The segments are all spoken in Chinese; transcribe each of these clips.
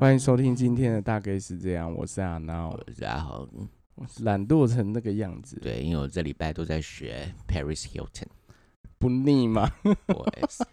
欢迎收听今天的大概是这样，我是阿闹， 我是阿豪。 懒惰成那个样子， 对，因为我这礼拜都在学 Paris Hilton， 不腻吗？ 我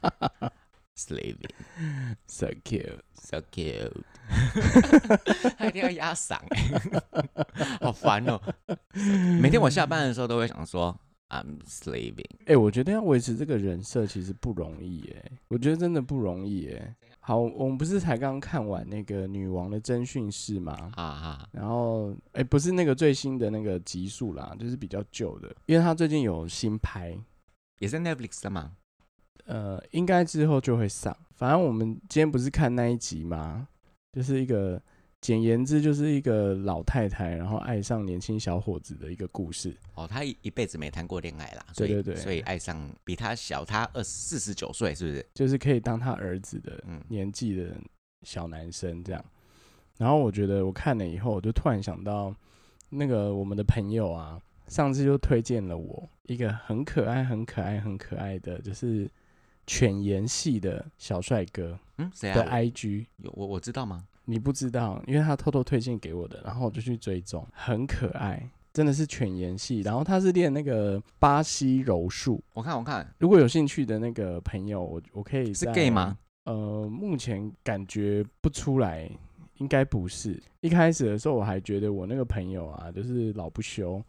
slaving So cute， so cute， 他一定要压嗓好烦哦！每天我下班的时候都会想说 I'm slaving。 我觉得要维持这个人设其实不容易耶，我觉得真的不容易耶。好，我们不是才刚看完那个女王的侦讯室吗？然后不是那个最新的那个集数啦，就是比较旧的，因为他最近有新拍， 也是 Netflix 的吗？ 应该之后就会上。反正我们今天不是看那一集吗？就是一个简言之，就是一个老太太，然后爱上年轻小伙子的一个故事。 哦，他一辈子没谈过恋爱啦，所以爱上比他小他49岁，是不是？ 就是可以当他儿子的年纪的小男生这样。然后我觉得我看了以后，我就突然想到，那个我们的朋友啊，上次就推荐了我一个很可爱、很可爱、很可爱的，就是犬颜系的小帅哥谁的 IG。 我知道吗？ 你不知道，因为他偷偷推荐给我的，然后我就去追踪，很可爱，真的是犬颜系。然后他是练那个巴西柔术， 我看， 如果有兴趣的那个朋友，我可以是 gay 吗？ 目前感觉不出来，应该不是。一开始的时候我还觉得我那个朋友啊，就是老不休。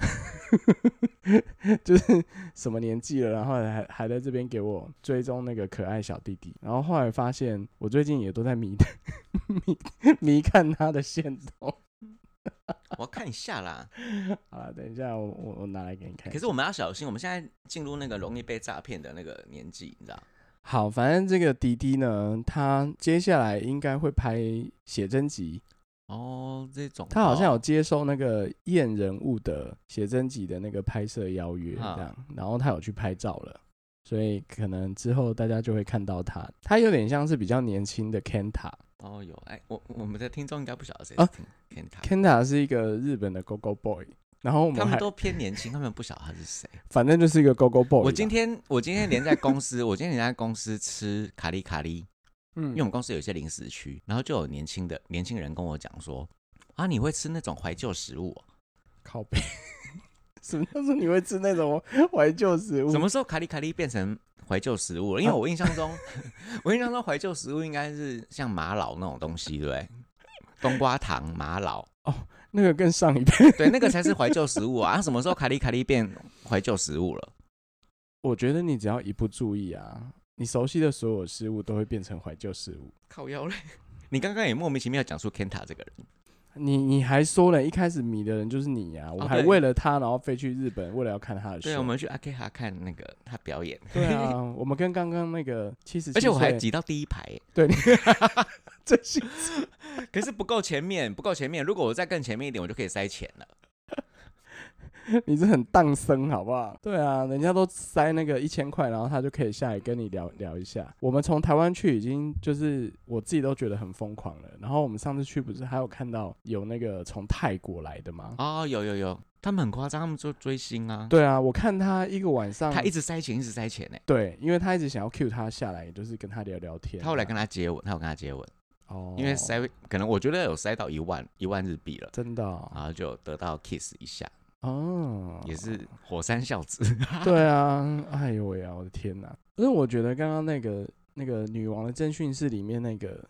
就是什么年纪了，然后还在这边给我追踪那个可爱小弟弟，然后后来发现我最近也都在迷看他的限动。 我要看一下啦。 好了，等一下我拿来给你看。 可是我们要小心，我们现在进入那个容易被诈骗的那个年纪，你知道？ 好，反正这个弟弟呢，他接下来应该会拍写真集。 这种他好像有接受那个验人物的写真集的那个拍摄邀约，这样，然后他有去拍照了，所以可能之后大家就会看到他。他有点像是比较年轻的 Kenta。 有我们的听众应该不晓得谁是 Kenta 是一个日本的 Go-Go Boy， 然后他们都偏年轻，他们不晓得他是谁。 反正就是一个 Go-Go Boy。 我今天连在公司，吃卡利卡利。因为我们公司有一些零食区，然后就有年轻人跟我讲说，你会吃那种怀旧食物？ 靠北，什么叫做你会吃那种怀旧食物？ 什么时候卡利卡利变成怀旧食物了？因为我印象中，怀旧食物应该是像玛瑙那种东西，对不对？冬瓜糖、玛瑙， 那个更上一辈， 对，那个才是怀旧食物啊！什么时候卡利卡利变怀旧食物了？我觉得你只要一不注意啊，你熟悉的所有事物都会变成怀旧事物。 靠腰嘞！你刚刚也莫名其妙讲出 Kenta 这个人， 你还说了，一开始迷的人就是你啊！我还为了他，然后飞去日本，为了要看他的秀。 对，我们去阿 K 哈看那个他表演。 对啊，我们跟刚刚那个77岁， 而且我还挤到第一排。 对，真心。 可是不够前面。如果我再更前面一点，我就可以塞钱了。 你是很荡生好不好？对啊，人家都塞那个1000块，然后他就可以下来跟你聊一下。我们从台湾去已经就是我自己都觉得很疯狂了。然后我们上次去不是还有看到有那个从泰国来的吗？ 有，他们很夸张，他们就追星啊。 对啊，我看他一个晚上， 他一直塞钱欸。 对，因为他一直想要 cue 他下来，就是跟他聊聊天。 他后来跟他接吻，因为可能我觉得有塞到1万日币了， 真的然后就得到 kiss 一下。也是火山孝子。 对啊，哎呦喂啊，我的天哪！可是我觉得刚刚那个女王的侦讯室里面那个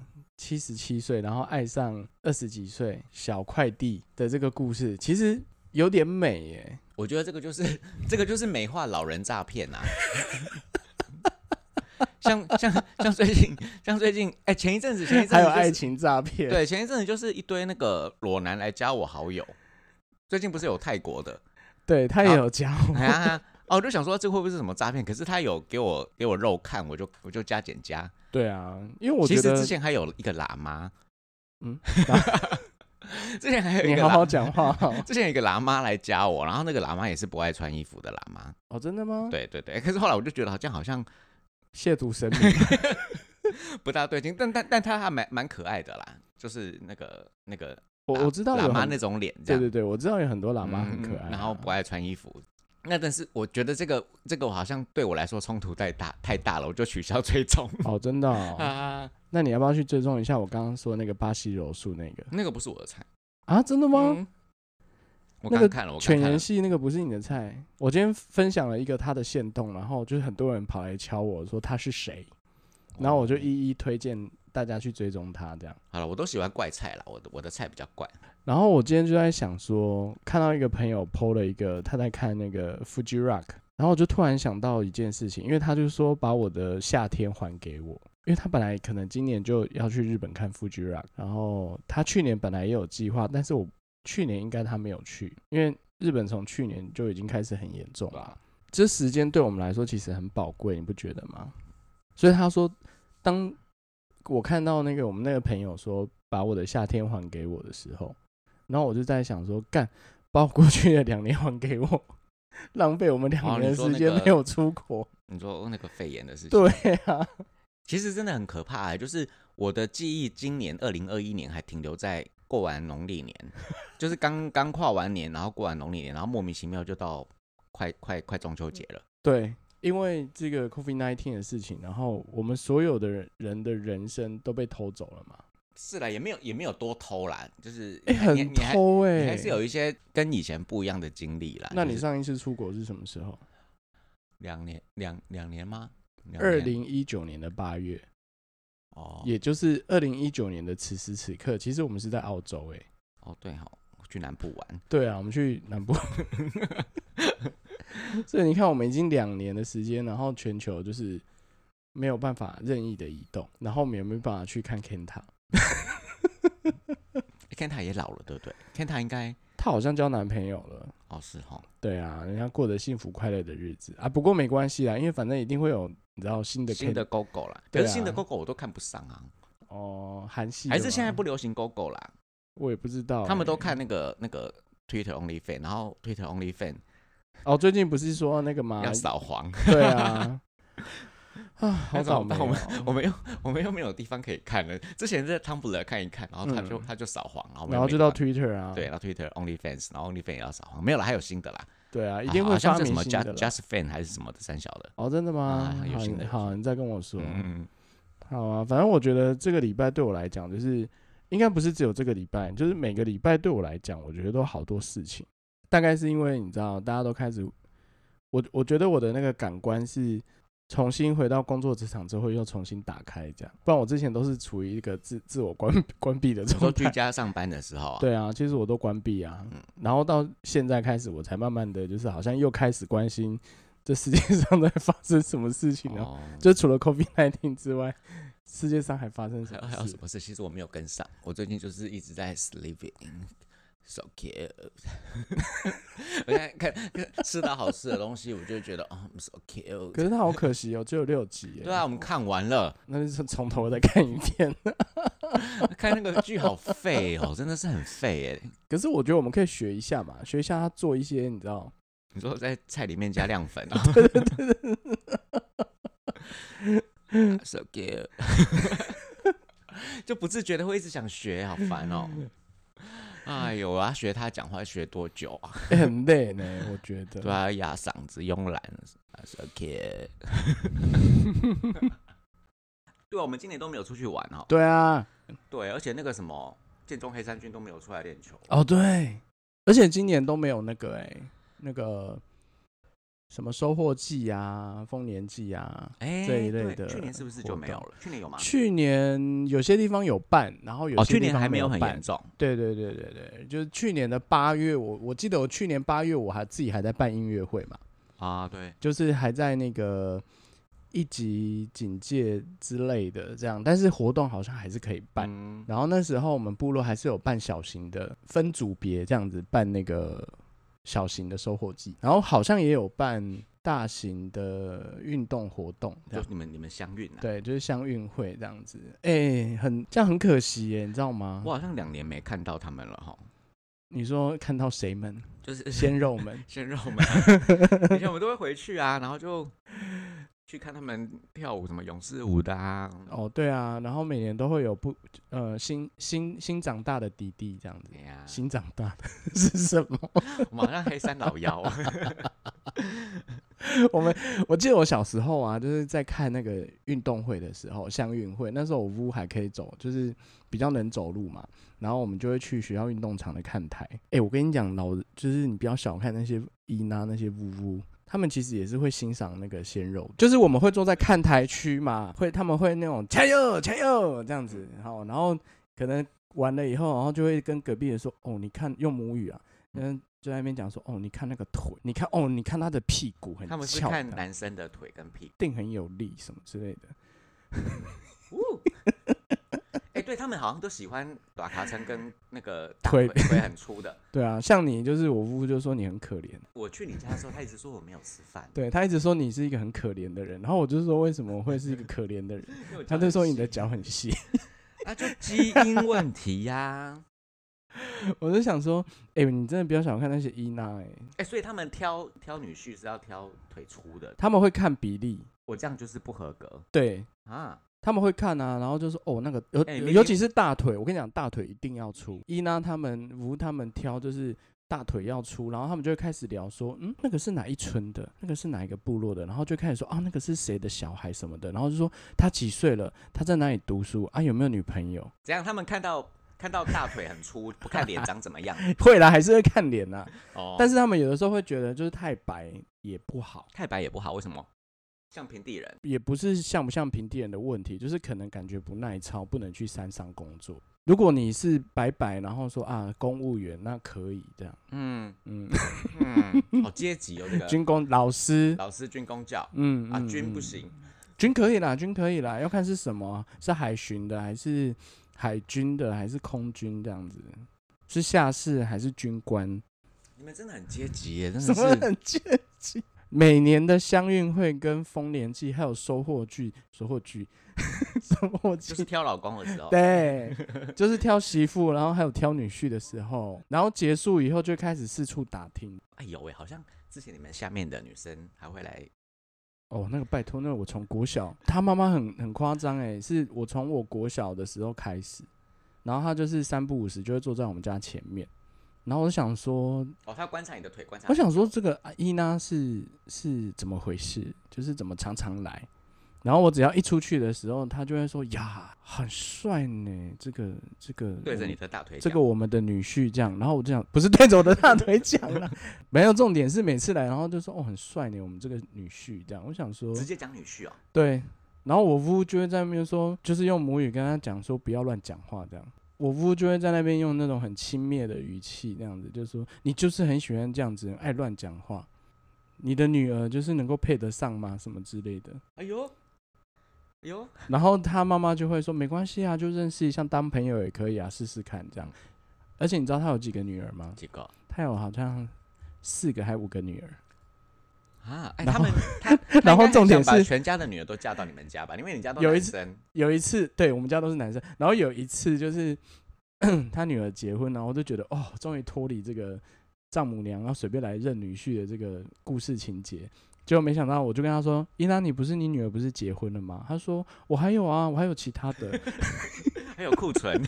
77岁，然后爱上20几岁小快递的这个故事，其实有点美耶。 我觉得这个就是美化老人诈骗啊。像最近，前一阵子还有爱情诈骗。 对，前一阵子就是一堆那个裸男来加我好友。最近不是有泰国的， 对，他也有加我。 我就想说这会不会是什么诈骗？可是他有给我肉看，我就加减加。 对啊，因为我觉得其实之前还有一个喇嘛，之前还有一个你好好讲话。 之前有一个喇嘛来加我，然后那个喇嘛也是不爱穿衣服的喇嘛。 真的吗？ 对，可是后来我就觉得好像亵渎神明， 不大对劲。但他还蛮可爱的啦，就是那个。 我知道有喇嘛那种脸， 对，我知道有很多喇嘛很可爱， 然后不爱穿衣服， 那但是我觉得这个我好像对我来说冲突太大了，我就取消追踪。 哦，真的哦。那你要不要去追踪一下我刚刚说的那个巴西柔术那个？ 那个不是我的菜啊，真的吗？ 我刚看了， 犬颜系那个不是你的菜。我今天分享了一个他的限动，然后就是很多人跑来敲我说他是谁，然后我就一一推荐大家去追踪他，这样。 好了，我都喜欢怪菜啦，我的菜比较怪。 然后我今天就在想说，看到一个朋友 po 了一个他在看那个 Fuji Rock， 然后我就突然想到一件事情，因为他就说把我的夏天还给我，因为他本来可能今年就要去日本看 Fuji Rock， 然后他去年本来也有计划，但是我去年应该他没有去，因为日本从去年就已经开始很严重了，这时间对我们来说其实很宝贵，你不觉得吗？所以他说，当我看到那个我们那个朋友说把我的夏天还给我的时候，然后我就在想说，干，把我过去的2年还给我，浪费我们2年的时间没有出国。 你说那个肺炎的事情？ 对啊， 其实真的很可怕就是我的记忆，今年2021年还停留在过完农历年，就是刚跨完年，然后过完农历年，然后莫名其妙就到快中秋节了。 对，因为这个 COVID-19 的事情，然后我们所有的人的人生都被偷走了嘛。 是啦，也没有多偷啦，就是很偷你还是有一些跟以前不一样的经历啦。 那你上一次出国是什么时候 ？2年吗 ？2019年的8月，也就是2019年的此时此刻，其实我们是在澳洲对去南部玩。 对啊，我们去南部。所以你看，我们已经2年的时间，然后全球就是没有办法任意的移动，然后我们也没办法去看 Kenta。Kenta 也老了，对不对 ？Kenta 应该他好像交男朋友了。 是齁。 对啊，人家过得幸福快乐的日子啊。不过没关系啦，因为反正一定会有你知道新的狗狗啦。可是新的狗狗我都看不上啊。 韩系还是现在不流行狗狗啦？ 我也不知道。 他们都看那个 Twitter Only Fan， 然后 Twitter Only Fan。 最近不是说那个吗？ 要扫黄。 对啊。好倒霉我们又没有地方可以看了。之前在 Tumblr 看一看，然后他就扫黄， 然后就到 Twitter 啊。 对，到 Twitter OnlyFans， 然后 OnlyFans 也要扫黄。没有了，还有新的啦。 对啊，一定会发明新的啦。 好像是什么 Just Fan 还是什么的三小的。 真的吗？ 有新的。 好，你再跟我说。好啊，反正我觉得这个礼拜对我来讲，就是应该不是只有这个礼拜，就是每个礼拜对我来讲，我觉得都好多事情。大概是因为你知道，大家都开始，我觉得我的那个感官是重新回到工作职场之后又重新打开，这样。不然我之前都是处于一个自我关闭的状态。 说居家上班的时候。 对啊，其实我都关闭啊。然后到现在开始，我才慢慢的就是好像又开始关心这世界上在发生什么事情呢？就除了 COVID-19 之外，世界上还发生什么事？ 还有什么事？其实我没有跟上，我最近就是一直在 sleeping。So cute。我现在看吃到好吃的东西，我就觉得so cute。 可是它好可惜只有6集。 对啊，我们看完了， 那就是从头再看一遍。 看那个剧好废真的是很废可是我觉得我们可以学一下嘛，学一下他做一些，你知道？ 你说在菜里面加亮粉对。 So cute。就不自觉的会一直想学，好烦哎呦，我要学他讲话学多久啊？ 很累呢，我觉得。 对啊，压嗓子、慵懒。So cute。对啊，我们今年都没有出去玩对啊。 对，而且那个什么建中黑山军都没有出来练球。 对，而且今年都没有那个那个什么收获季啊、丰年季啊这一类的。 去年是不是就没有了？去年有吗？ 去年有些地方有办，然后有些地方还没有很严重。 对，就是去年的8月，我记得我去年8月我自己还在办音乐会嘛。 对， 就是还在那个1级警戒之类的这样，但是活动好像还是可以办。然后那时候我们部落还是有办小型的分组别这样子办那个小型的收获季，然后好像也有办大型的运动活动， 就你们乡运啊？ 对，就是乡运会这样子。这样很可惜你知道吗？ 我好像2年没看到他们了你说看到谁们？ 就是鲜肉们。 鲜肉们。以前我们都会回去啊，然后就去看他们跳舞，什么勇士舞的啊。 对啊，然后每年都会有新长大的弟弟这样子。新长大的是什么？ 我们好像黑山老妖。 我记得我小时候啊，就是在看那个运动会的时候，乡运会，那时候我屋还可以走，就是比较能走路嘛，然后我们就会去学校运动场的看台。我跟你讲，就是你不要小看那些伊娜那些呜呜，他们其实也是会欣赏那个鲜肉，就是我们会坐在看台区嘛，他们会那种加油加油这样子，然后可能完了以后，然后就会跟隔壁人说，哦，你看用母语啊，就在那边讲说，哦，你看那个腿，你看他的屁股很翘， 他们是看男生的腿跟屁股， 定很有力什么之类的。 对他们好像都喜欢短卡称跟那个腿很粗的。 对啊，像你就是我夫妇就说你很可怜。 我去你家的时候，他一直说我没有吃饭。 对，他一直说你是一个很可怜的人，然后我就说为什么会是一个可怜的人？他就说你的脚很细。 那就基因问题呀。 我就想说，你真的不要小看那些伊娜所以他们挑女婿是要挑腿粗的， 他们会看比例。 我这样就是不合格。 对啊。 他们会看啊，然后就说那个尤其是大腿，我跟你讲，大腿一定要粗。伊娜他们挑就是大腿要粗，然后他们就会开始聊说，那个是哪一村的，那个是哪一个部落的，然后就开始说啊，那个是谁的小孩什么的，然后就说他几岁了，他在哪里读书啊，有没有女朋友？ 这样他们看到大腿很粗，不看脸长怎么样？ 会啦，还是会看脸啦。但是他们有的时候会觉得，就是太白也不好。 太白也不好，为什么？像平地人也不是像不像平地人的问题，就是可能感觉不耐操，不能去山上工作。如果你是白，然后说啊公务员，那可以这样。 好阶级哦，这个军工老师军工教，军不行， 军可以啦，要看是什么，是海巡的还是海军的还是空军这样子，是下士还是军官？ 你们真的很阶级耶，真的是什么很阶级？每年的乡运会跟丰年祭还有收获季就是挑老公的时候， 对，就是挑媳妇，然后还有挑女婿的时候，然后结束以后就开始四处打听。 好像之前你们下面的女生还会来。 那个拜托，那个我从国小，他妈妈很夸张是我从我国小的时候开始，然后他就是3不5时就会坐在我们家前面。然后我就想说， 他观察你的腿，观察。 我想说这个伊娜是怎么回事？就是怎么常常来？然后我只要一出去的时候，他就会说呀，很帅呢，这个对着你的大腿讲， 这个我们的女婿这样。然后我就讲，不是对着我的大腿讲啦，没有，重点是每次来，然后就说很帅呢，我们这个女婿这样。我想说， 直接讲女婿哦。 对，然后我夫就会在那边说，就是用母语跟他讲说，不要乱讲话这样。我夫就会在那边用那种很轻蔑的语气，那样子，就是说你就是很喜欢这样子，爱乱讲话。你的女儿就是能够配得上吗？什么之类的。 哎呦， 然后他妈妈就会说没关系啊，就认识一下，当朋友也可以啊，试试看这样。而且你知道他有几个女儿吗？ 几个？ 他有好像4个还5个女儿。 然后重点是把全家的女儿都嫁到你们家吧，因为你家都男生。 有一次，对，我们家都是男生。然后有一次就是他女儿结婚，然后我就觉得终于脱离这个丈母娘要随便来认女婿的这个故事情节。结果没想到，我就跟他说：“伊娜，你女儿不是结婚了吗？”他说：“我还有啊，我还有其他的， 还有库存。”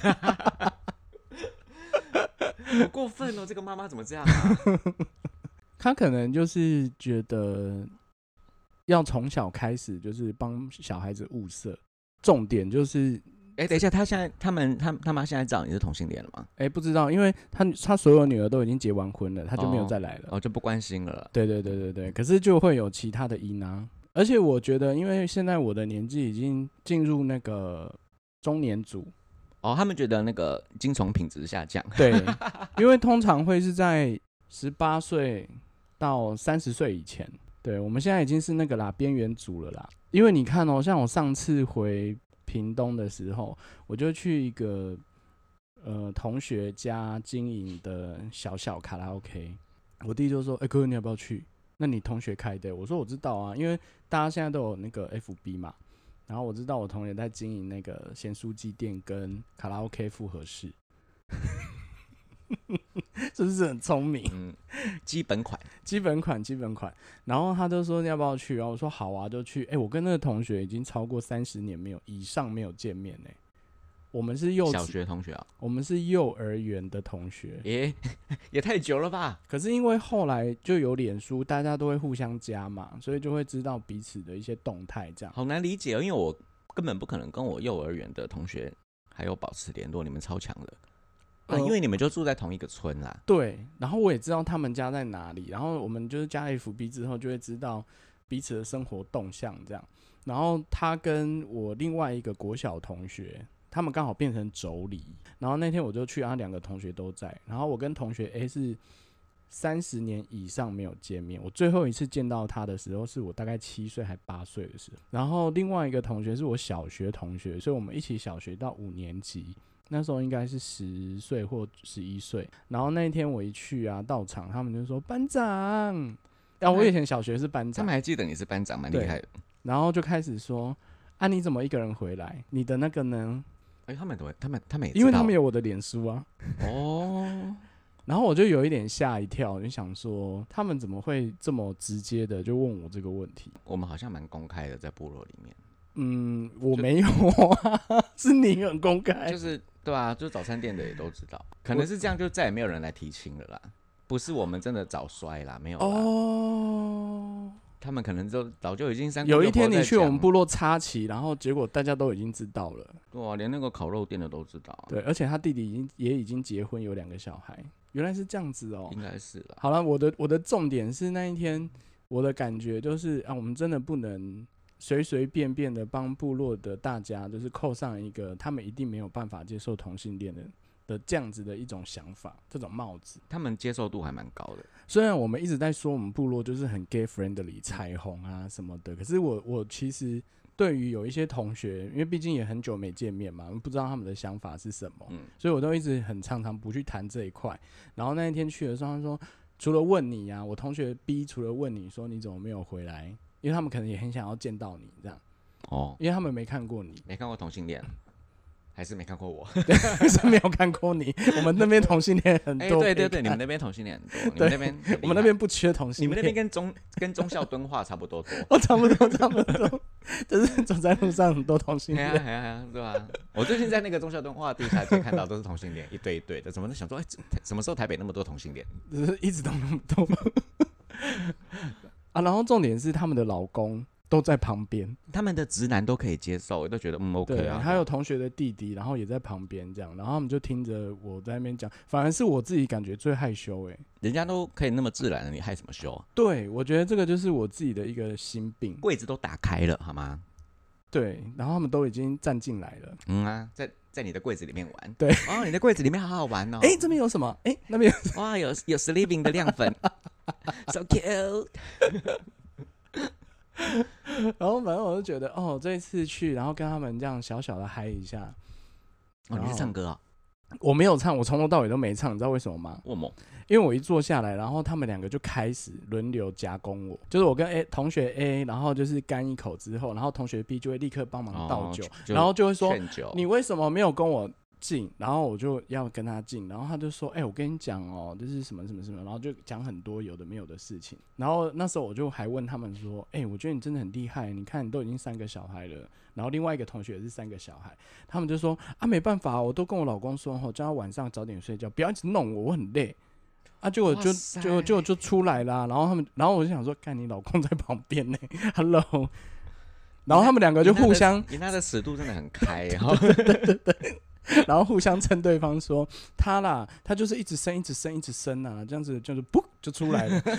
好过分哦！这个妈妈怎么这样啊？ 他可能就是觉得要从小开始，就是帮小孩子物色，重点就是， 等一下，他妈现在知道你是同性恋了吗？ 不知道，因为他所有女儿都已经结完婚了，他就没有再来了， 就不关心了。 对，可是就会有其他的伊娜，而且我觉得，因为现在我的年纪已经进入那个中年组， 他们觉得那个精虫品质下降， 对，因为通常会是在18岁。到30岁以前，对，我们现在已经是那个啦，边缘组了啦。因为你看像我上次回屏东的时候，我就去一个同学家经营的小卡拉 OK， 我弟就说：“哥，你要不要去？那你同学开的？”我说：“我知道啊，因为大家现在都有那个 FB 嘛，然后我知道我同学在经营那个咸酥鸡店跟卡拉 OK 复合式。”是不是很聪明？ 基本款。 然后他就说要不要去，然后我说好啊，就去。我跟那个同学已经超过30年以上没有见面我们是小学同学啊， 我们是幼儿园的同学。 也太久了吧？ 可是因为后来就有脸书，大家都会互相加嘛，所以就会知道彼此的一些动态，这样。 好难理解哦，因为我根本不可能跟我幼儿园的同学还有保持联络，你们超强的。因为你们就住在同一个村啦。 对，然后我也知道他们家在哪里，然后我们就是加 FB 之后就会知道彼此的生活动向这样。然后他跟我另外一个国小同学，他们刚好变成妯娌。然后那天我就去，两个同学都在。然后我跟同学 A 是30年以上没有见面，我最后一次见到他的时候是我大概7岁还8岁的时候。然后另外一个同学是我小学同学，所以我们一起小学到5年级。那时候应该是10岁或11岁，然后那一天我一去到场，他们就说班长，我以前小学是班长， 他们还记得你是班长，蛮厉害的。 然后就开始说你怎么一个人回来？你的那个呢？ 他们也知道， 因为他们有我的脸书啊。 哦， 然后我就有一点吓一跳，就想说他们怎么会这么直接的就问我这个问题？ 我们好像蛮公开的，在部落里面。 我没有是你很公开， 就是对啊，就是早餐店的也都知道，可能是这样，就再也没有人来提亲了啦。不是我们真的早衰啦，没有啦。他们可能早就已经有一天你去我们部落插旗，然后结果大家都已经知道了。 哇，连那个烤肉店的都知道。 对，而且他弟弟也已经结婚，有2个小孩。原来是这样子哦。 应该是啦。 好了，我的重点是那一天我的感觉就是我们真的不能随随便便的帮部落的大家就是扣上一个他们一定没有办法接受同性恋的这样子的一种想法，这种帽子。 他们接受度还蛮高的。 虽然我们一直在说我们部落就是很 gay friendly 彩虹什么的，可是我其实对于有一些同学，因为毕竟也很久没见面嘛，不知道他们的想法是什么，所以我都一直很常常不去谈这一块。然后那一天去的时候，他说除了问你我同学 B 除了问你说你怎么没有回来，因为他们可能也很想要见到你这样。因为他们没看过你， 没看过同性恋，还是没看过我？ 对，是没有看过你。我们那边同性恋很多。 对，你们那边同性恋很多。你们那边， 我们那边不缺同性恋。 你们那边跟忠孝敦化差不多差不多，就是走在路上很多同性恋。 对吧？我最近在那个忠孝敦化地下街看到都是同性恋，一对一对的。怎么想说，什么时候台北那么多同性恋？ 就是一直都那么多。然后重点是他们的老公都在旁边， 他们的直男都可以接受，我都觉得OK 啊。 还有同学的弟弟，然后也在旁边这样，然后他们就听着我在那边讲，反而是我自己感觉最害羞人家都可以那么自然的，你害什么羞啊？ 对，我觉得这个就是我自己的一个心病。 柜子都打开了，好吗？ 对，然后他们都已经站进来了。在你的柜子里面玩。 对， 你的柜子里面好好玩哦。 这边有什么？那边哇，有 Sleeping 的亮粉，so cute。 然后反正我就觉得这一次去，然后跟他们这样小小的嗨一下。 你是唱歌啊？ 我没有唱，我从头到尾都没唱，你知道为什么吗？因为我一坐下来，然后他们2个就开始轮流夹攻我，就是我跟同学 A， 然后就是干一口之后，然后同学 B 就会立刻帮忙倒酒，然后就会说你为什么没有跟我敬？然后我就要跟他敬，然后他就说我跟你讲就是什么什么什么，然后就讲很多有的没有的事情。然后那时候我就还问他们说我觉得你真的很厉害，你看你都已经3个小孩了，然后另外一个同学也是3个小孩，他们就说没办法，我都跟我老公说叫他晚上早点睡觉，不要一直弄我很累。结果就出来啦，然后我就想说，看你老公在旁边呢，Hello， 然后他们2个就互相， 你那的尺度真的很开， 对，然后互相称对方说他啦，他就是一直生啊，这样子就是噗就出来了。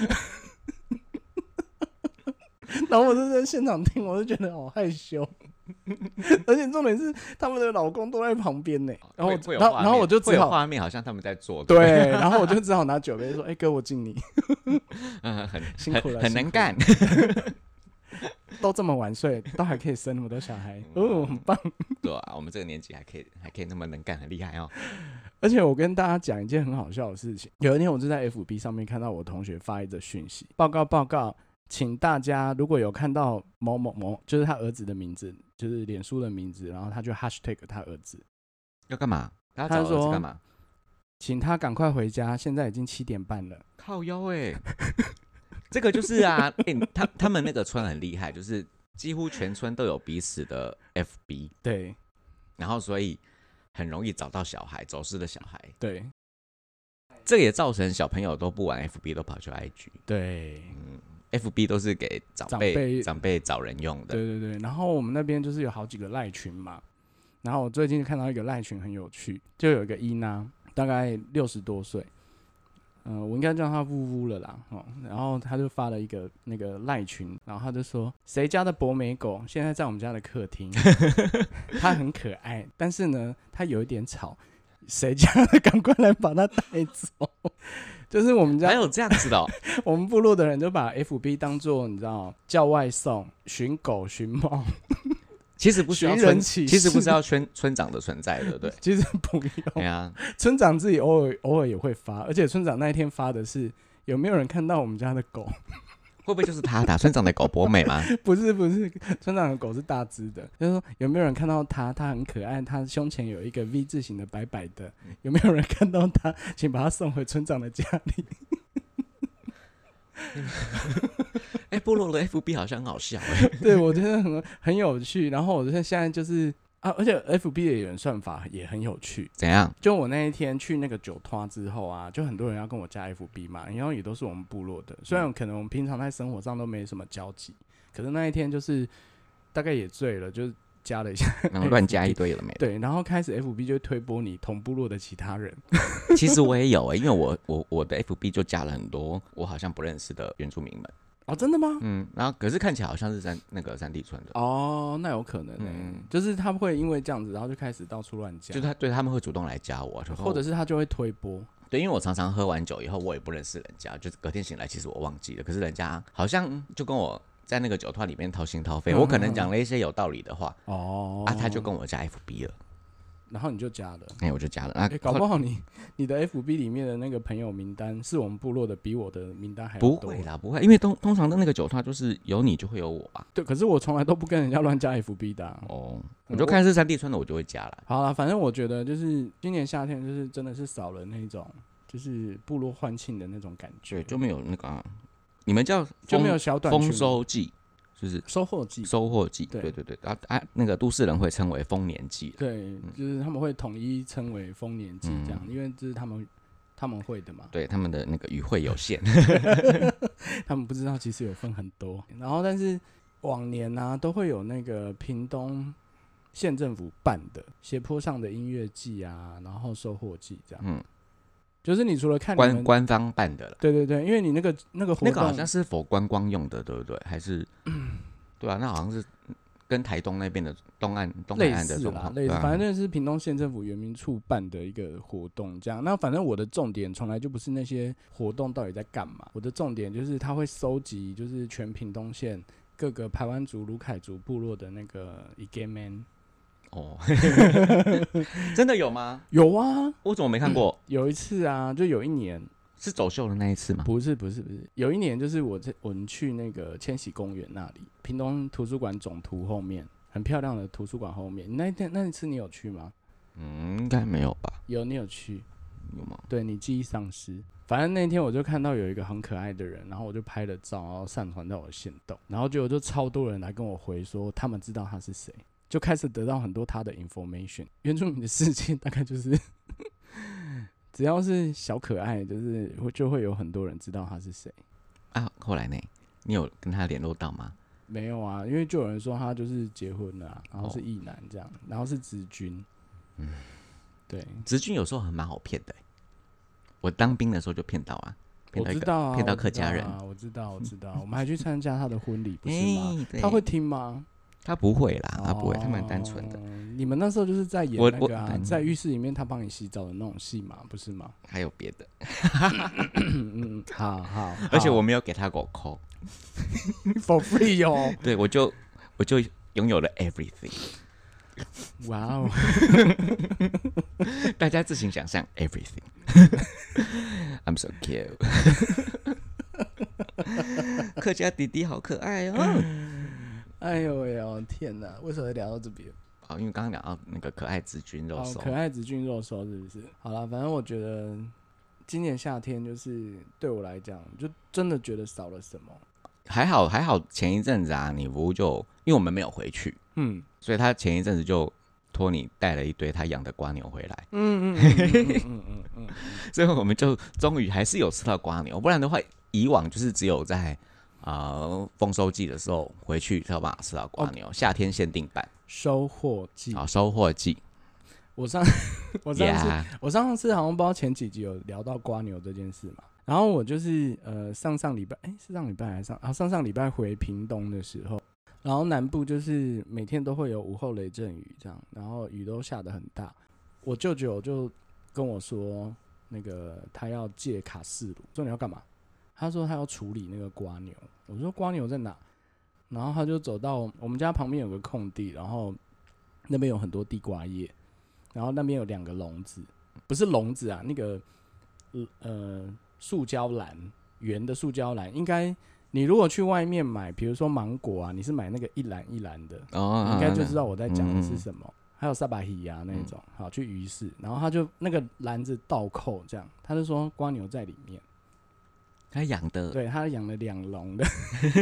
然后我就在现场听，我就觉得好害羞。而且重点是他们的老公都在旁边呢，然后我就只好画面好像他们在做， 对，然后我就只好拿酒杯说：“哥，我敬你。”辛苦了， 很能干， 都这么晚睡，都还可以生那么多小孩，很棒。 对啊，我们这个年纪还可以那么能干，很厉害哦。 而且我跟大家讲一件很好笑的事情，有一天我就在 FB 上面看到我同学发一则讯息，报告。请大家如果有看到某某某，就是他儿子的名字，就是脸书的名字，然后他就 hashtag 他儿子， 要干嘛？他找儿子干嘛？ 请他赶快回家，现在已经7点半了。 靠腰这个就是啊，他们那个村很厉害，就是几乎全村都有彼此的 FB， 对， 然后所以很容易找到小孩走失的小孩。 对， 这也造成小朋友都不玩 FB， 都跑去 IG。 对， FB 都是给长辈找人用的。 对对对，然后我们那边就是有好几个赖群嘛，然后我最近看到一个赖群很有趣，就有一个伊娜，大概60多岁，我应该叫他呜呜了啦，然后他就发了一个那个赖群，然后他就说谁家的博美狗现在在我们家的客厅，它很可爱，但是呢它有一点吵，谁家的赶快来把它带走。就是我们家还有这样子的哦， 我们部落的人就把 FB 当作你知道叫外送、寻狗、寻猫， 其实不需要寻人启事， 其实不是要村长的存在，对不对？ 其实不用。 对啊， 村长自己偶尔也会发，而且村长那一天发的是有没有人看到我们家的狗？ 会不会就是他打村长的狗博美吗？ 不是，村长的狗是大只的。就是说有没有人看到它？它很可爱，它胸前有一个 V 字形的白白的。有没有人看到它？请把它送回村长的家里。 部落的 FB 好像很好笑对，我觉得很有趣。然后我现在就是而且 FB 的演算法也很有趣。 怎样？ 就我那一天去那个酒托之后啊，就很多人要跟我加 FB 嘛，然后也都是我们部落的。虽然可能我们平常在生活上都没什么交集，可是那一天就是大概也醉了，就加了一下， 然后乱加一堆了没？ 对，然后开始 FB 就会推播你同部落的其他人。 其实我也有因为我的 FB 就加了很多我好像不认识的原住民们。 哦，真的吗？ 然后可是看起来好像是那个山地村的。 哦，那有可能就是他会因为这样子，然后就开始到处乱加， 就他们会主动来加我， 或者是他就会推播。 对，因为我常常喝完酒以后，我也不认识人家，就是隔天醒来，其实我忘记了，可是人家好像就跟我在那个酒团里面掏心掏肺，我可能讲了一些有道理的话，他就跟我加 FB 了。 然后你就加了， 我就加了搞不好你的 FB 里面的那个朋友名单是我们部落的，比我的名单还要多。 不会啦，不会，因为通常的那个酒托就是有你就会有我啊。 对，可是我从来都不跟人家乱加 FB 的我就看是山地村的，我就会加了。 好啦，反正我觉得就是今年夏天就是真的是少了那种就是部落欢庆的那种感觉， 对，就没有那个你们叫就没有小短裙丰收季。就是收获季， 对，那个都市人会称为丰年祭， 对，就是他们会统一称为丰年祭这样，因为这是他们会的嘛， 对，他们的那个语汇有限， 他们不知道其实有分很多，然后但是往年啊都会有那个屏东县政府办的斜坡上的音乐季啊，然后收获季这样，就是你除了看官方办的了， 对对对，因为你那个活动那个好像是否观光用的，对不对？还是对啊，那好像是跟台东那边的东海岸的状况类似，反正那是屏东县政府原民处办的一个活动，这样。那反正我的重点从来就不是那些活动到底在干嘛，我的重点就是他会收集，就是全屏东县各个排湾族、鲁凯族部落的那个 Igeman。 真的有吗？ 有啊， 我怎么没看过？ 有一次啊，就有一年是走秀的那一次吗？ 不是，有一年就是我们去那个千禧公园那里，屏东图书馆总图后面，很漂亮的图书馆后面。那一次你有去吗？ 应该没有吧？ 有，你有去？ 有吗？ 对，你记忆丧失。反正那天我就看到有一个很可爱的人，然后我就拍了照，然后上传到我的限动，然后就超多人来跟我回说他们知道他是谁。就开始得到很多他的 information。原住民的世界大概就是只要是小可爱，就会有很多人知道他是谁啊。后来呢？你有跟他联络到吗？ 没有啊，因为就有人说他就是结婚了然后是异男这样，然后是直军。对， 直军有时候蛮好骗的。我当兵的时候就骗到啊。 我知道啊， 骗到客家人。 我知道，我们还去参加他的婚礼，不是吗？他会听吗？ 他不会啦，他不会，他蛮单纯的。 你们那时候就是在演那个在浴室里面他帮你洗澡的那种戏嘛，不是吗？ 还有别的。 好， 而且我没有给他狗扣 ，for free 哦。 对，我就拥有了 everything。 哇哦！ 大家自行想象 everything。I'm so cute。客家弟弟好可爱哦。 哎呦喂哦，天哪！为什么会聊到这边？ 因为刚刚聊到那个可爱直军肉松， 可爱直军肉松是不是？好了，反正我觉得今年夏天就是对我来讲，就真的觉得少了什么。 还好，前一阵子啊，你不就因为我们没有回去，所以他前一阵子就托你带了一堆他养的蝸牛回来。所以我们就终于还是有吃到蝸牛，不然的话，以往就是只有在丰收季的时候回去才有办法吃到蝸牛，夏天限定版收获季。 收获季。我上次好像不知道前几集有聊到蝸牛这件事嘛，然后我就是上礼拜是上礼拜还是上礼拜回屏东的时候，然后南部就是每天都会有午后雷阵雨这样，然后雨都下得很大。我舅舅就跟我说，那个他要借卡式炉，说你要干嘛？他说他要处理那个蝸牛。我说蝸牛在哪？然后他就走到我们家旁边有个空地，然后那边有很多地瓜叶。然后那边有2个笼子，不是笼子啊，那个塑胶篮，圆的塑胶篮。应该你如果去外面买，比如说芒果啊，你是买那个一篮一篮的，应该就知道我在讲的是什么。还有萨巴希啊那种，好去鱼市，然后他就那个篮子倒扣这样，他就说蝸牛在里面。 他养的， 对，他养了2笼的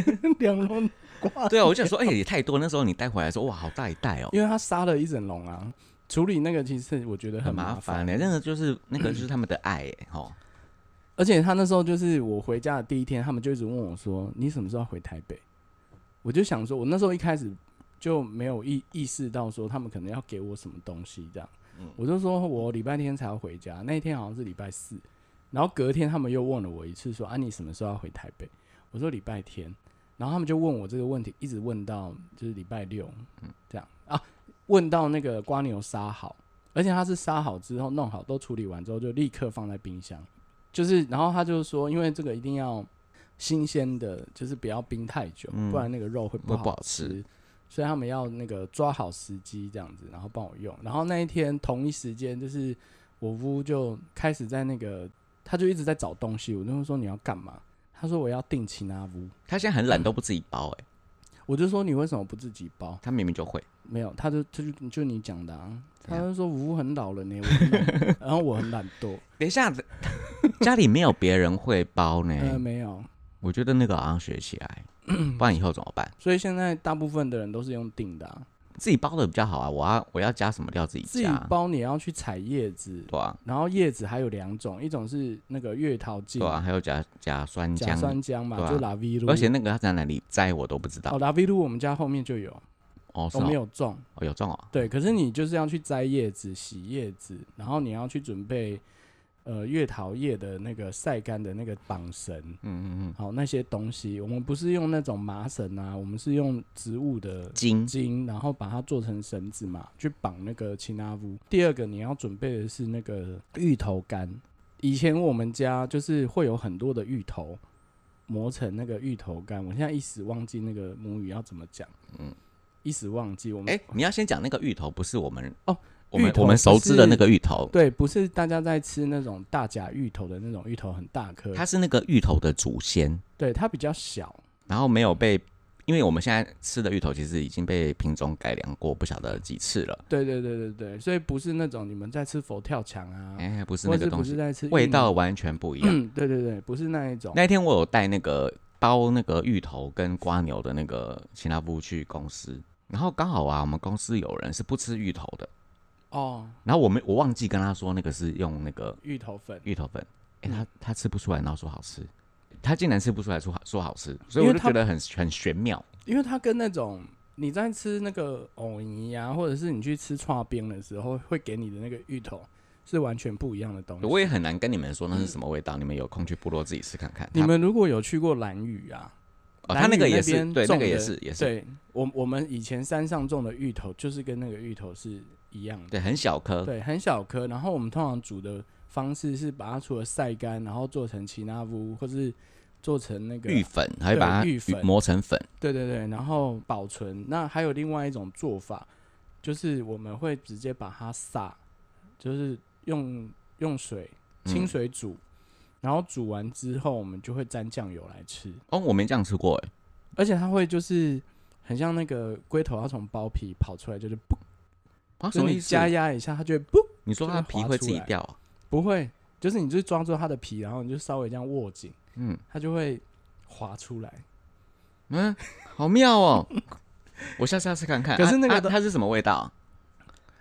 2笼蝸。 对啊，我就想说，也太多。那时候你带回来说，哇，好大一袋哦。 因为他杀了一整笼啊。处理那个其实我觉得很麻烦那个就是他们的爱而且他那时候就是我回家的第一天，他们就一直问我说：“你什么时候要回台北？”我就想说，我那时候一开始就没有意识到说他们可能要给我什么东西这样。我就说我礼拜天才要回家，那一天好像是礼拜4，然后隔天他们又问了我一次说：“你什么时候要回台北？”我说礼拜天，然后他们就问我这个问题，一直问到就是礼拜6，这样啊。问到那个蝸牛杀好，而且他是杀好之后弄好都处理完之后就立刻放在冰箱，就是然后他就说，因为这个一定要新鲜的，就是不要冰太久，不然那个肉会不好吃，所以他们要那个抓好时机这样子，然后帮我用。然后那一天同一时间，就是我夫就开始在那个，他就一直在找东西，我就说你要干嘛？他说我要订奇纳夫，他现在很懒都不自己包我就说你为什么不自己包？ 他明明就会。 没有，他就你讲的啊，他就说吴很老了呢，然后我很懒惰。 等一下，家里没有别人会包呢？ 没有。 我觉得那个好像学起来，不然以后怎么办？ 所以现在大部分的人都是用订的自己包的比较好啊。我要加什么料自己加。 自己包你要去采叶子， 对啊。 然后叶子还有2种，一种是那个月桃茎， 对啊，还有甲酸浆， 甲酸浆嘛，就拉维露。 而且那个它在哪里摘我都不知道。 拉维露我们家后面就有。我们有种。 有种哦。 对，可是你就是要去摘叶子、洗叶子，然后你要去准备月桃叶的那个晒干的那个绑绳，好那些东西，我们不是用那种麻绳啊，我们是用植物的茎，然后把它做成绳子嘛，去绑那个奇纳夫。第二个你要准备的是那个芋头干，以前我们家就是会有很多的芋头磨成那个芋头干，我现在一时忘记那个母语要怎么讲，一时忘记。 你要先讲那个芋头，不是我们我们熟知的那个芋头， 对，不是大家在吃那种大甲芋头的那种芋头，很大颗。 它是那个芋头的祖先， 对，它比较小， 然后没有被，因为我们现在吃的芋头其实已经被品种改良过，不晓得几次了。 对，所以不是那种你们在吃佛跳墙啊， 不是那个东西， 不是在吃， 味道完全不一样。 对，不是那一种。 那一天我有带那个包那个芋头跟蝸牛的那个奇纳布去公司，然后刚好我们公司有人是不吃芋头的。然后我忘记跟他说那个是用那个芋头粉， 他吃不出来，然后说好吃，他竟然吃不出来说好吃，所以我就觉得很玄妙。 因为他跟那种你在吃那个藕泥啊，或者是你去吃串冰的时候会给你的那个芋头是完全不一样的东西。 我也很难跟你们说那是什么味道，你们有空去部落自己吃看看。 你们如果有去过兰屿啊， 他那个也是，对，那个也是。 对，我们以前山上种的芋头就是跟那个芋头是一样的， 对，很小颗， 对，很小颗。然后我们通常煮的方式是把它除了晒干，然后做成奇纳夫，或是做成那个芋粉，还会把它磨成粉。 对，然后保存。那还有另外一种做法，就是我们会直接把它撒，就是用水清水煮。然后煮完之后，我们就会沾酱油来吃。 我没这样吃过而且它会就是很像那个龟头要从包皮跑出来，就是不， 什么意思？ 加压一下，它就会不。 你说它皮会自己掉不会，就是你就抓住它的皮，然后你就稍微这样握紧，它就会滑出来。 好妙哦！我下次看看。 可是那个它是什么味道？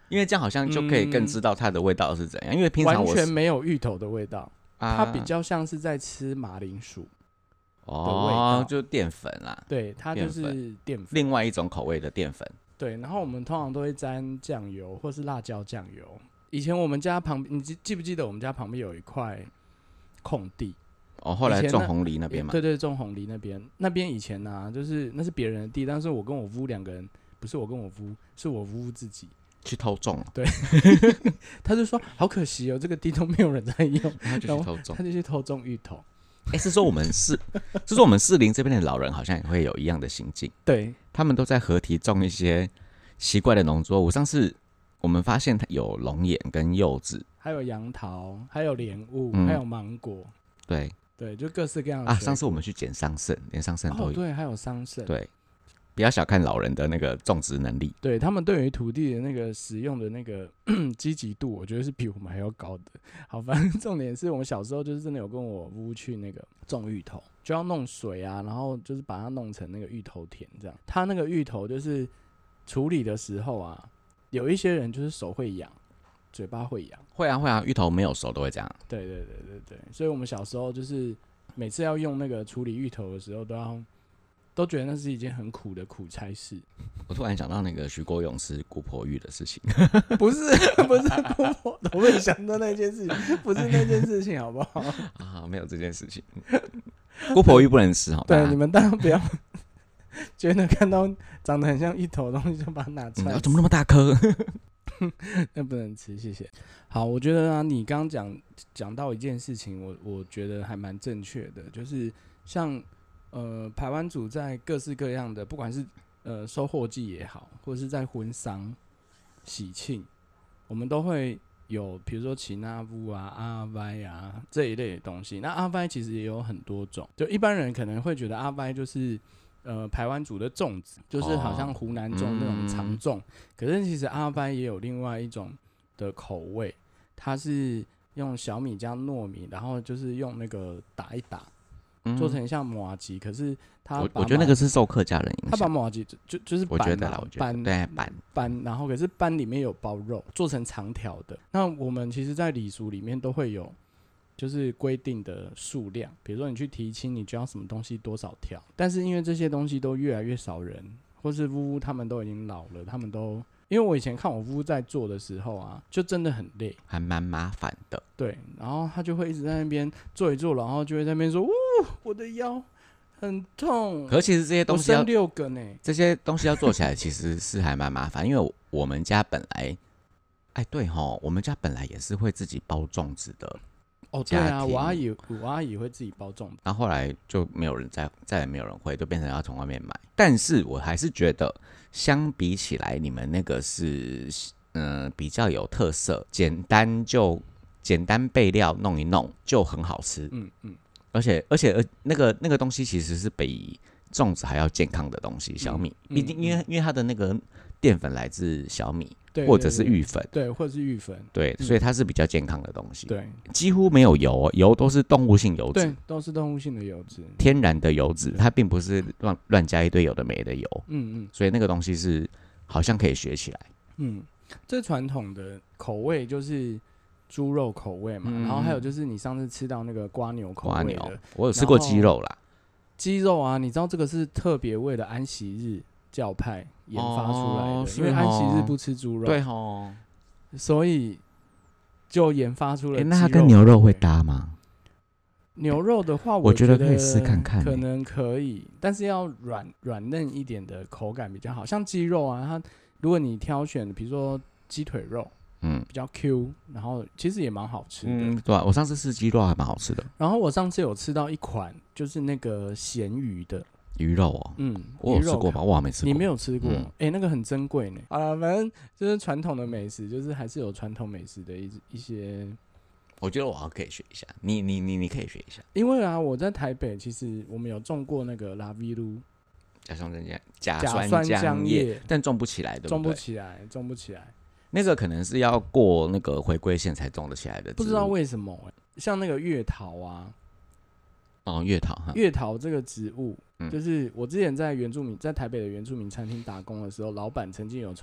因为这样好像就可以更知道它的味道是怎样。因为平常完全没有芋头的味道，它比较像是在吃马铃薯的味道， 就淀粉啦。 对，它就是淀粉， 另外一种口味的淀粉。 对，然后我们通常都会沾酱油或是辣椒酱油。以前我们家旁边，你记不记得我们家旁边有一块空地？ 后来种红梨那边嘛。 对，种红梨那边以前啊，就是那是别人的地，但是我跟我夫两个人，不是我跟我夫，是我夫自己去偷种。 对，他就说好可惜哦，这个地都没有人在用， 他就去偷种， 他就去偷种芋头。 是说我们士林这边的老人好像也会有一样的行径， 对， 他们都在合体种一些奇怪的农作物。上次我们发现有龙眼跟柚子，还有杨桃，还有莲雾，还有芒果。对，就各式各样的上次我们去捡桑葚，连桑葚都有。 对，还有桑葚。 对，不要小看老人的那个种植能力。 对，他们对于土地的那个使用的那个积极度，我觉得是比我们还要高的。好，反正重点是我们小时候就是真的有跟我屋去那个种芋头，就要弄水啊，然后就是把它弄成那个芋头田这样。他那个芋头就是处理的时候啊，有一些人就是手会痒，嘴巴会痒。 会啊，芋头没有熟都会这样。 对，所以我们小时候就是每次要用那个处理芋头的时候都觉得那是一件很苦的苦差事。 我突然想到那个徐国勇吃姑婆芋的事情。 不是姑婆，我没想到那件事情，不是那件事情，好不好？ 没有这件事情。姑婆芋不能吃， 对，你们当然不要觉得看到长得很像芋头的东西就把它拿出来。 怎么那么大颗？ 那不能吃，谢谢。好，我觉得你刚刚讲到一件事情，我觉得还蛮正确的，就是像排湾族在各式各样的，不管是收获季也好，或者是在婚丧、喜庆，我们都会有，比如说奇纳布啊、阿歪啊这一类的东西。那阿歪其实也有很多种，就一般人可能会觉得阿歪就是排湾族的粽子，就是好像湖南粽那种长粽，可是其实阿歪也有另外一种的口味，它是用小米加糯米，然后就是用那个打一打。做成像麻糬，可是我觉得那个是受客家人影响。 他把麻糬就是我觉得啦， 搬，然后可是搬里面有包肉，做成长条的。那我们其实，在礼俗里面都会有就是规定的数量，比如说你去提亲，你就要什么东西多少条。但是因为这些东西都越来越少人，或是夫他们都已经老了，他们都。因为我以前看我夫在做的时候啊，就真的很累， 还蛮麻烦的。 对，然后他就会一直在那边做一做，然后就会在那边说：“我的腰很痛。” 可是其实这些东西我生6个呢， 这些东西要做起来其实是还蛮麻烦，因为我们家本来，对齁，我们家本来也是会自己包粽子的。 对啊，我阿姨会自己包粽子， 然后后来就没有人再也没有人会，就变成要从外面买。但是我还是觉得，相比起来，你们那个是比较有特色，简单备料弄一弄就很好吃。而且那个东西其实是比粽子还要健康的东西，小米，毕竟因为它的那个淀粉来自小米。或者是芋粉， 对，或者是芋粉， 对，所以它是比较健康的东西， 对， 几乎没有油，油都是动物性油脂， 对，都是动物性的油脂， 天然的油脂，它并不是乱加一堆有的没的油，所以那个东西是好像可以学起来， 最传统的口味就是猪肉口味嘛，然后还有就是你上次吃到那个瓜牛口味的， 我有吃过鸡肉啦， 鸡肉啊，你知道这个是特别为了安息日教派研发出来的，因为安息日不吃猪肉， 对齁， 所以就研发出了鸡肉。 那它跟牛肉会搭吗？ 牛肉的话， 我觉得可以试看看， 可能可以，但是要软嫩一点的口感比较好。像鸡肉啊，它如果你挑选，比如说鸡腿肉，比较 Q， 然后其实也蛮好吃的。 对啊，我上次吃鸡肉还蛮好吃的。 然后我上次有吃到一款，就是那个咸鱼的。 鱼肉哦，我有吃过吧？我还没吃过。 你没有吃过？那个很珍贵呢。反正就是传统的美食，就是还是有传统美食的一些。 我觉得我可以学一下，你可以学一下。 因为啊，我在台北，其实我们有种过那个拉维鲁甲酸浆叶，但种不起来，对不对？ 种不起来。 那个可能是要过那个回归线才种得起来的， 不知道为什么像那个月桃啊。 月桃这个植物，就是我之前在台北的原住民餐厅打工的时候，老板曾经有从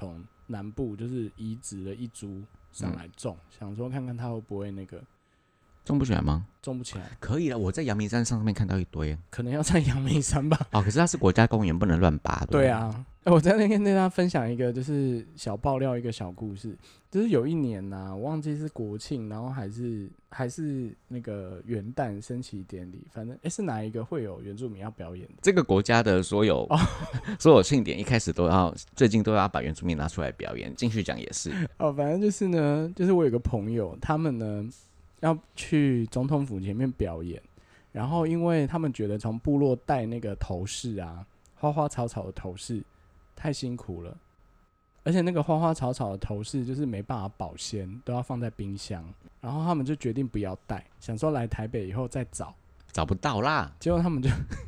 南部就是移植了一株上来种，想说看看它会不会那个种不起来吗？ 种不起来， 可以了，我在阳明山上面看到一堆。 可能要在阳明山吧。 可是它是国家公园，不能乱拔。 对啊，我在那天跟大家分享一个就是小爆料，一个小故事，就是有一年我忘记是国庆，然后还是那个元旦升旗典礼，反正是哪一个会有原住民要表演的？ 这个国家的所有庆典一开始最近都要把原住民拿出来表演，进去讲也是。 反正就是呢，就是我有个朋友，他们呢要去总统府前面表演，然后因为他们觉得从部落带那个头饰啊，花花草草的头饰太辛苦了，而且那个花花草草的头饰就是没办法保鲜，都要放在冰箱，然后他们就决定不要带，想说来台北以后再找不到啦， 结果他们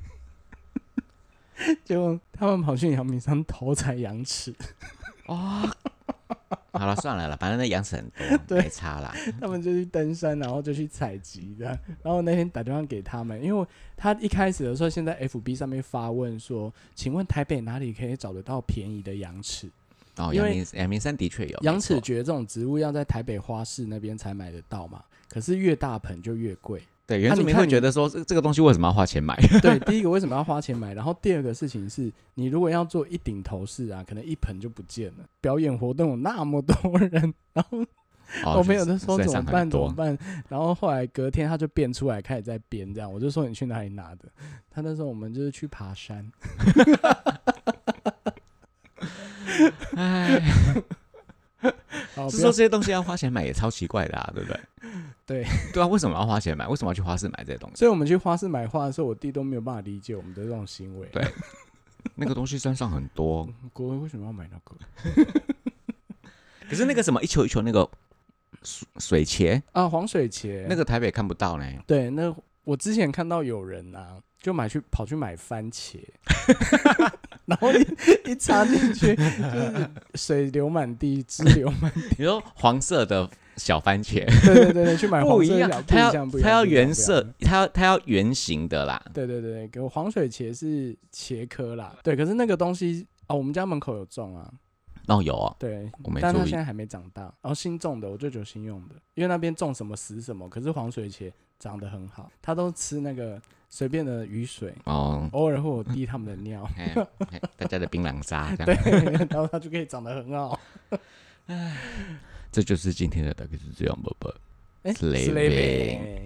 跑去阳明山偷采羊齿。 好了，算了啦，反正那羊齿很多，没差啦。 他们就去登山，然后就去采集的。然后那天打电话给他们，因为他一开始的时候，先在 FB 上面发问说：“请问台北哪里可以找得到便宜的羊齿？”因为阳明山的确有羊齿蕨这种植物要在台北花市那边才买得到嘛，可是越大盆就越贵。 对，原住民会觉得说这个东西为什么要花钱买？ 对，第一个为什么要花钱买？然后第二个事情是，你如果要做一顶头饰啊，可能一盆就不见了。表演活动有那么多人，然后我朋友就说怎么办？然后后来隔天他就编出来开始在编，这样我就说你去哪里拿的？他那时候我们就是去爬山。 哎。是说这些东西要花钱买也超奇怪的啊，对不对？对啊，为什么要花钱买？为什么要去花市买这些东西？ 所以我们去花市买花的时候，我弟都没有办法理解我们的这种行为。 对，那个东西山上很多， 国威为什么要买那个？ 可是那个什么一球一球那个水茄啊，黄水茄， 那个台北看不到呢。 对，那我之前看到有人就跑去买番茄。然后一插进去，就是水流满地，汁流满地。 你说黄色的小番茄， 对，去买黄色的小， 它要原色，它要圆形的啦。 对，给我黄水茄是茄科啦。对，可是那个东西我们家门口有种啊。 有啊。 对， 我没注意， 但它现在还没长大。然后新种的，我舅舅新用的，因为那边种什么死什么。可是黄水茄长得很好，它都吃那个随便的雨水偶尔会有滴他们的尿， 大家的槟榔渣， 对，然后它就可以长得很好。 这就是今天的大概是这样，宝宝。 Slaving